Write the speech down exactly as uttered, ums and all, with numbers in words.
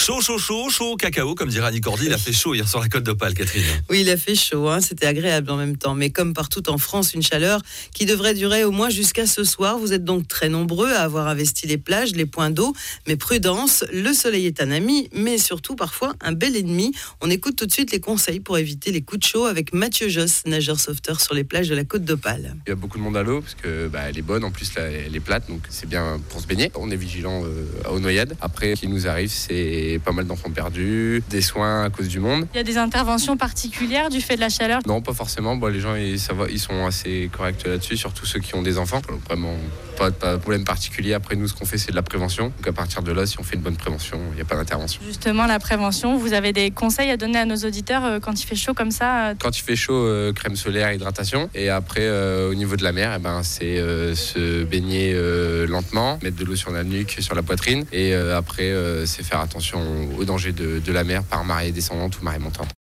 Chaud, chaud, chaud, chaud, cacao, comme dirait Annie Cordy, il a fait chaud hier sur la Côte d'Opale, Catherine. Oui, il a fait chaud, hein, c'était agréable en même temps. Mais comme partout en France, une chaleur qui devrait durer au moins jusqu'à ce soir. Vous êtes donc très nombreux à avoir investi les plages, les points d'eau. Mais prudence, le soleil est un ami, mais surtout parfois un bel ennemi. On écoute tout de suite les conseils pour éviter les coups de chaud avec Mathieu Josse, nageur sauveteur sur les plages de la Côte d'Opale. Il y a beaucoup de monde à l'eau parce que bah, elle est bonne, en plus là, elle est plate, donc c'est bien pour se baigner. On est vigilant euh, aux noyades. Après, ce qui nous arrive, c'est pas mal d'enfants perdus, des soins à cause du monde. Il y a des interventions particulières du fait de la chaleur? Non, pas forcément. Bon, les gens, ils, ça va, ils sont assez corrects là-dessus, surtout ceux qui ont des enfants. Vraiment, pas, pas de problème particulier. Après, nous, ce qu'on fait, c'est de la prévention. Donc, à partir de là, si on fait une bonne prévention, il n'y a pas d'intervention. Justement, la prévention, vous avez des conseils à donner à nos auditeurs euh, quand il fait chaud comme ça? Quand il fait chaud, euh, crème solaire, hydratation. Et après, euh, au niveau de la mer, eh ben, c'est euh, se baigner euh, lentement, mettre de l'eau sur la nuque, sur la poitrine. Et euh, après, euh, c'est faire attention aux dangers de, de la mer par marée descendante ou marée montante.